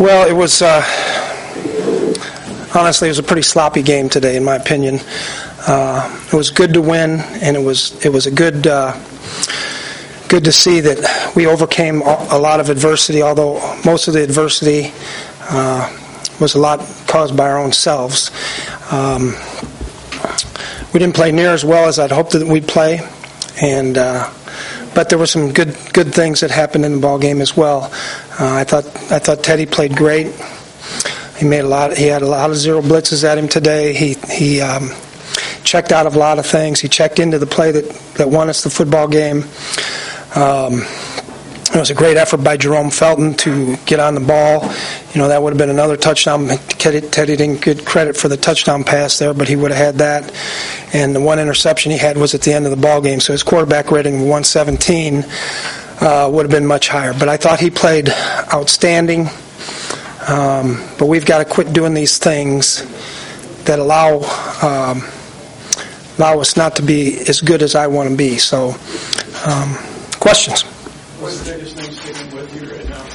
Well, it was honestly it was a pretty sloppy game today, in my opinion. It was good to win, and it was a good to see that we overcame a lot of adversity. Although most of the adversity was a lot caused by our own selves. We didn't play near as well as I'd hoped that we'd play, and but there were some good things that happened in the ball game as well. I thought Teddy played great. He had a lot of zero blitzes at him today. He checked out of a lot of things. He checked into the play that won us the football game. It was a great effort by Jerome Felton to get on the ball. That would have been another touchdown. Teddy didn't get credit for the touchdown pass there, but he would have had that. And the one interception he had was at the end of the ball game, so his quarterback rating of 117 would have been much higher. But I thought he played outstanding. But we've got to quit doing these things that allow us not to be as good as I want to be. So, questions? What's the biggest thing sticking with you right now?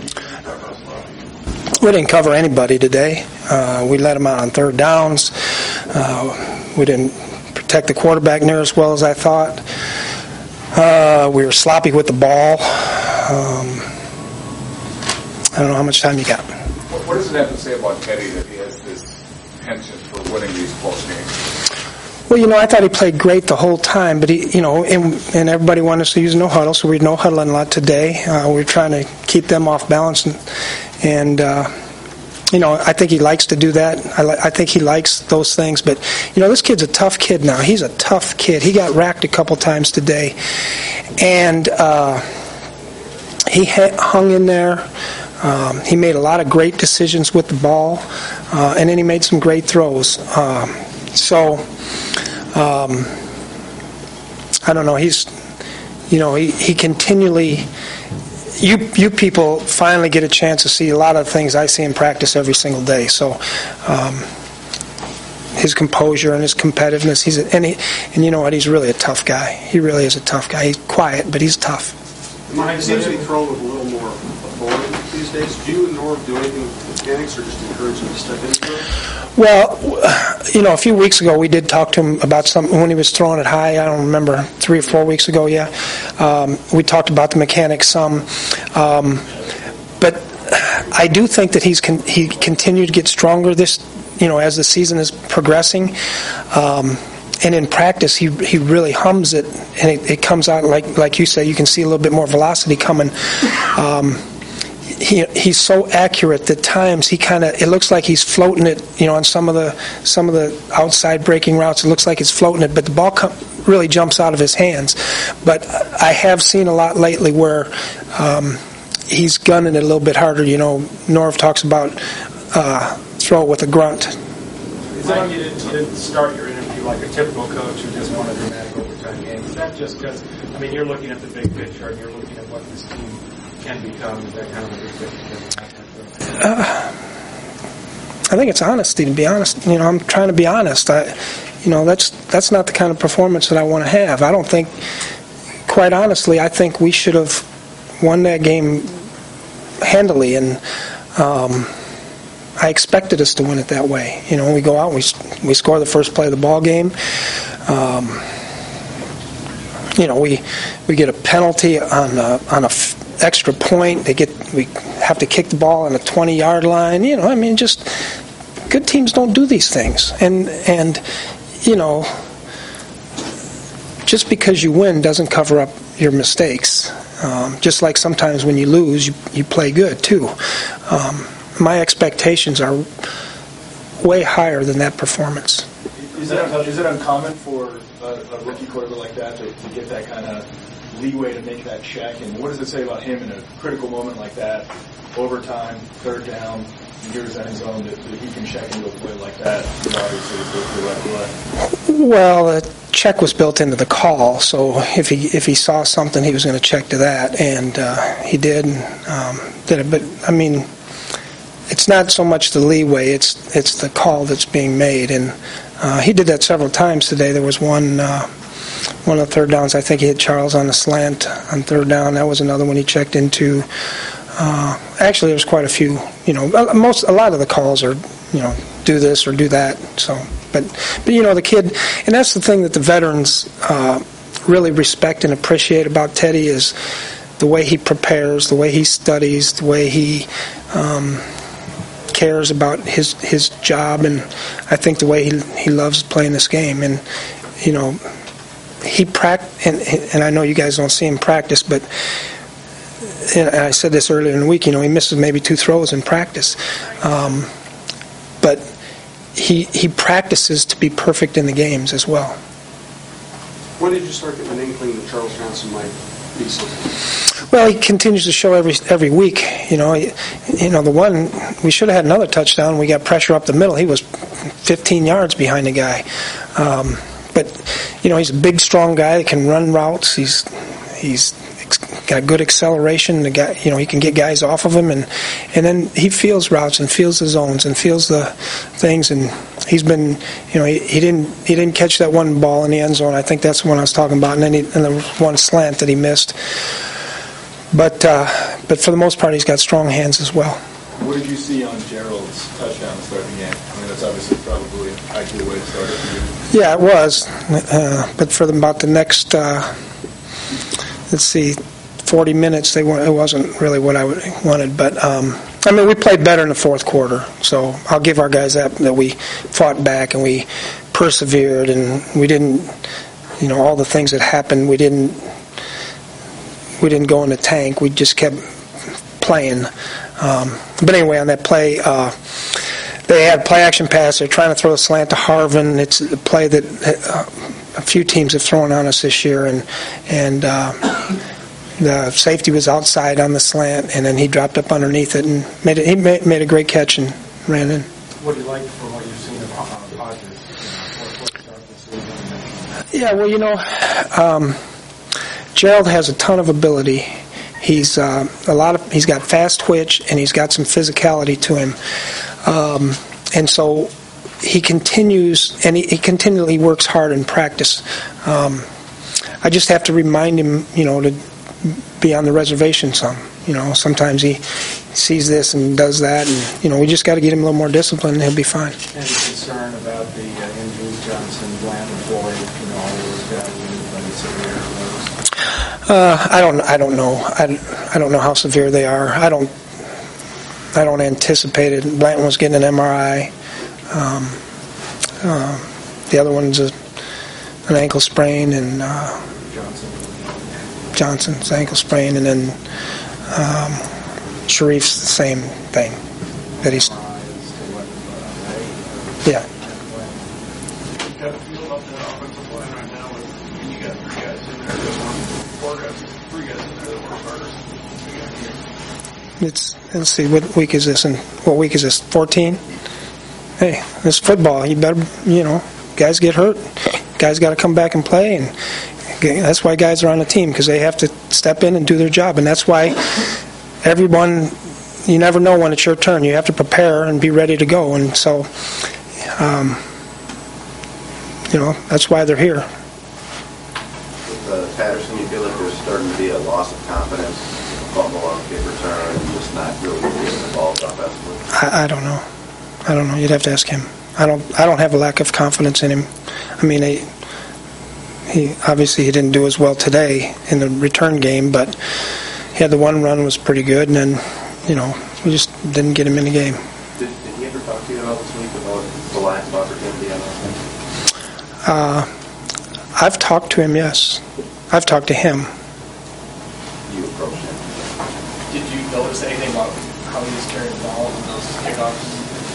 We didn't cover anybody today. We let them out on third downs. We didn't protect the quarterback near as well as I thought. We were sloppy with the ball. I don't know how much time you got. What does it have to say about Teddy that he has this penchant for winning these close games? Well, I thought he played great the whole time, but and everybody wanted us to use no huddle, so we no huddling a lot today. We were trying to keep them off balance, and I think he likes to do that. I think he likes those things, but this kid's a tough kid now. He's a tough kid. He got racked a couple times today, and he hung in there. He made a lot of great decisions with the ball, and then he made some great throws. I don't know. He continually. You people finally get a chance to see a lot of things I see in practice every single day. So his composure and his competitiveness. And you know what? He's really a tough guy. He really is a tough guy. He's quiet, but he's tough. Mike seems to be thrown with a little more authority these days. Do you and Norv do anything with mechanics, or just encourage him to step into it? Well, a few weeks ago we did talk to him about something when he was throwing it high. I don't remember, 3 or 4 weeks ago. Yeah, we talked about the mechanics some, but I do think that he continued to get stronger as the season is progressing. And in practice, he really hums it, and it comes out like you say. You can see a little bit more velocity coming. He's so accurate that times it looks like he's floating it. On some of the outside breaking routes, it looks like he's floating it, but the ball really jumps out of his hands. But I have seen a lot lately where he's gunning it a little bit harder. Norv talks about throw it with a grunt. Mike, you didn't start your interview like a typical coach who just won a dramatic overtime game. Is that just because, you're looking at the big picture and you're looking at what this team can become? Is that kind of a big picture? I think it's honesty, to be honest. I'm trying to be honest. That's not the kind of performance that I want to have. I don't think, quite honestly, I think we should have won that game handily, and I expected us to win it that way. We go out, we score the first play of the ball game. We get a penalty on a extra point. We have to kick the ball on a 20-yard line. Just good teams don't do these things. And just because you win doesn't cover up your mistakes. Just like sometimes when you lose, you play good too. My expectations are way higher than that performance. Is it uncommon for a rookie quarterback like that to get that kind of leeway to make that check? And what does it say about him in a critical moment like that, overtime, third down, years end zone, that he can check into a play like that? Obviously, the right play. Well, the check was built into the call, so if he saw something, he was going to check to that, and he did. Did it, but it's not so much the leeway; it's the call that's being made, and he did that several times today. There was one of the third downs. I think he hit Charles on the slant on third down. That was another one he checked into. Actually, there's quite a few. A lot of the calls are, do this or do that. So, but the kid, and that's the thing that the veterans really respect and appreciate about Teddy is the way he prepares, the way he studies, the way he cares about his job, and I think the way he loves playing this game. And he and I know you guys don't see him practice, but. And I said this earlier in the week, he misses maybe 2 throws in practice. But he practices to be perfect in the games as well. When did you start getting an inkling that Charles Johnson might be something? Well, he continues to show every week. The one, we should have had another touchdown. We got pressure up the middle. He was 15 yards behind the guy. But he's a big, strong guy that can run routes. He's got good acceleration. The guy, he can get guys off of him, and then he feels routes and feels the zones and feels the things. And he's been, he didn't catch that one ball in the end zone. I think that's the one I was talking about, and then the one slant that he missed. But for the most part, he's got strong hands as well. What did you see on Gerald's touchdown to start the game? I mean, that's obviously probably an ideal way to start it for you. Yeah, it was. But for about the next, 40 minutes, it wasn't really what I wanted. But, we played better in the fourth quarter. So I'll give our guys that we fought back and we persevered, and we didn't, all the things that happened, we didn't go in the tank. We just kept playing. But anyway, on that play, they had a play-action pass. They're trying to throw a slant to Harvin. It's a play that a few teams have thrown on us this year, and the safety was outside on the slant, and then he dropped up underneath it and made a great catch and ran in. What do you like from what you've seen of Hodges? Yeah, Gerald has a ton of ability. He's he's got fast twitch, and he's got some physicality to him, and so he continues, and he continually works hard in practice. I just have to remind him, to be on the reservation some. Sometimes he sees this and does that, and we just got to get him a little more discipline, and he'll be fine. Any concern about the injuries, Johnson, Bland, and Floyd? All those guys, anybody severe? I don't know. I don't know how severe they are. I don't anticipate it. Blanton was getting an MRI. The other one's an ankle sprain, and Johnson's ankle sprain, and then Sharif's the same thing. That he's yeah. Got a feel up that offensive line right now. You got 3 guys in there that want 4 guys, 3 guys in there that work harder. Let's see, what week is this? And what week is this? 14. Hey, this football. You better, guys get hurt. Guys got to come back and play, and that's why guys are on the team, because they have to step in and do their job, and that's why everyone. You never know when it's your turn. You have to prepare and be ready to go, and so, that's why they're here. With Patterson, you feel like there's starting to be a loss of confidence, fumble on kick return, and just not really getting involved offensively? I don't know. You'd have to ask him. I don't have a lack of confidence in him. I mean, he obviously he didn't do as well today in the return game, but he had the one run was pretty good, and then we just didn't get him in the game. Did he ever talk to you about this week about the lack of opportunity on offense? I've talked to him, yes. I've talked to him. You approached him. Did you notice anything about how he was carrying the ball in those kickoffs?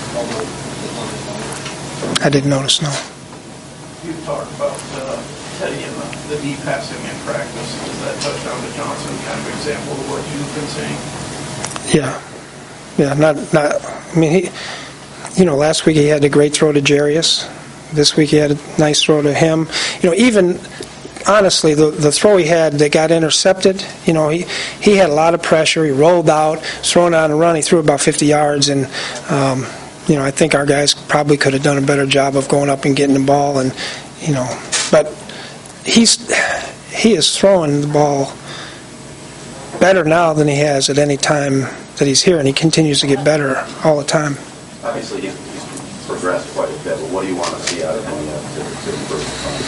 I didn't notice, no. You talked about Teddy and the deep passing in practice. Is that touchdown to Johnson kind of example of what you've been seeing? Yeah, not. I mean, last week he had a great throw to Jarius. This week he had a nice throw to him. Even honestly, the throw he had that got intercepted. He had a lot of pressure. He rolled out, thrown on a run. He threw about 50 yards, and I think our guys probably could have done a better job of going up and getting the ball, and but he is throwing the ball better now than he has at any time that he's here, and he continues to get better all the time. Obviously, he's progressed quite a bit, but what do you want to see out of him to improve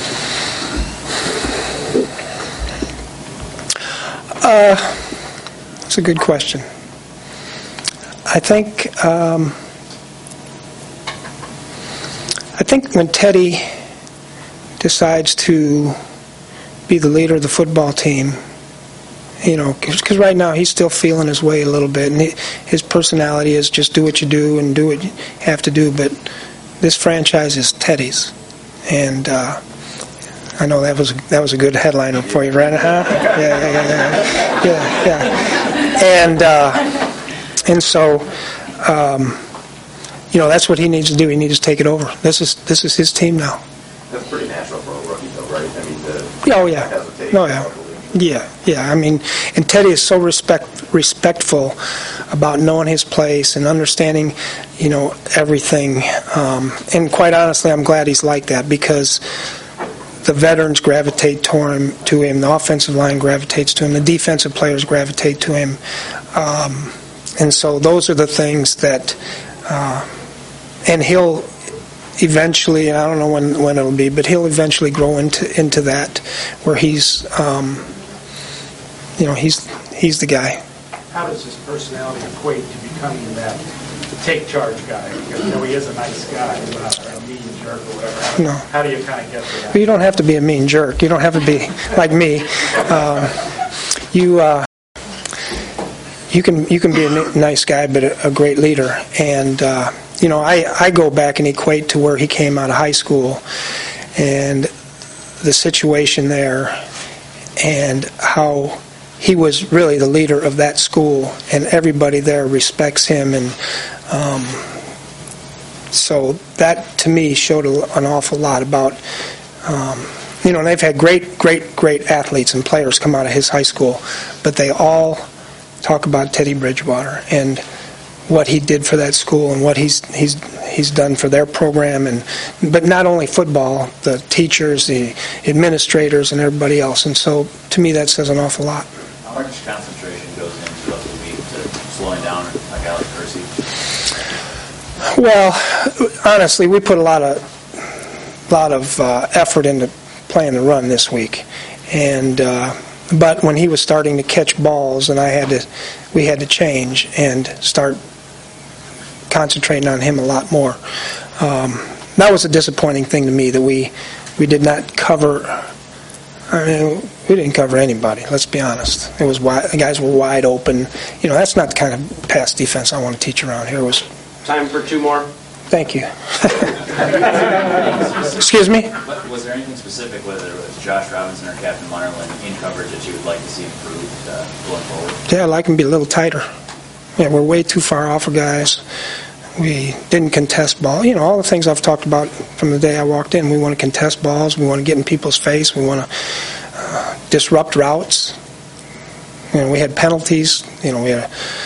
upon? That's a good question. I think when Teddy decides to be the leader of the football team, because right now he's still feeling his way a little bit, and his personality is just do what you do and do what you have to do. But this franchise is Teddy's, and I know that was a good headline for you, right? Huh? Yeah. And so, that's what he needs to do. He needs to take it over. This is his team now. That's pretty natural for a rookie, though, right? I mean, hesitate. Oh, yeah. Yeah. I mean, and Teddy is so respectful about knowing his place and understanding, everything. And quite honestly, I'm glad he's like that, because the veterans gravitate to him. The offensive line gravitates to him. The defensive players gravitate to him. And so those are the things that, and he'll eventually, I don't know when it'll be, but he'll eventually grow into that, where he's, he's the guy. How does his personality equate to becoming that take charge guy? Because he is a nice guy, he's not a mean jerk or whatever. No. How do you kind of get to that? Well, you don't have to be a mean jerk. You don't have to be like me. You can be a nice guy, but a great leader. And I go back and equate to where he came out of high school, and the situation there, and how he was really the leader of that school, and everybody there respects him. And so that, to me, showed an awful lot about, and they've had great athletes and players come out of his high school, but they all talk about Teddy Bridgewater and what he did for that school and what he's done for their program, but not only football, the teachers, the administrators, and everybody else. And so, to me, that says an awful lot. How much concentration goes into the week to slowing down a guy like Percy? Well, honestly, we put a lot of effort into playing the run this week, and but when he was starting to catch balls, and we had to change and start concentrating on him a lot more. That was a disappointing thing to me, that we did not cover. I mean, we didn't cover anybody. Let's be honest. It was the guys were wide open. That's not the kind of pass defense I want to teach around here. It was time for two more. Thank you. Excuse me? Was there anything specific, whether it was Josh Robinson or Captain Munnerlyn, in coverage that you would like to see improved going forward? Yeah, I'd like him to be a little tighter. Yeah, we're way too far off of guys. We didn't contest ball. All the things I've talked about from the day I walked in. We want to contest balls. We want to get in people's face. We want to disrupt routes. We had penalties. We had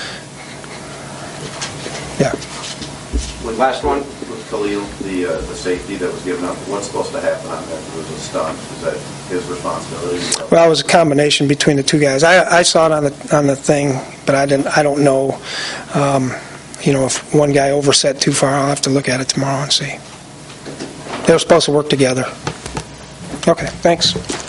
Last one with Khalil, the safety that was given up. What's supposed to happen on that? It was a stunt. Is that his responsibility? Well, it was a combination between the two guys. I saw it on the thing, but I don't know. If one guy overset too far, I'll have to look at it tomorrow and see. They were supposed to work together. Okay, thanks.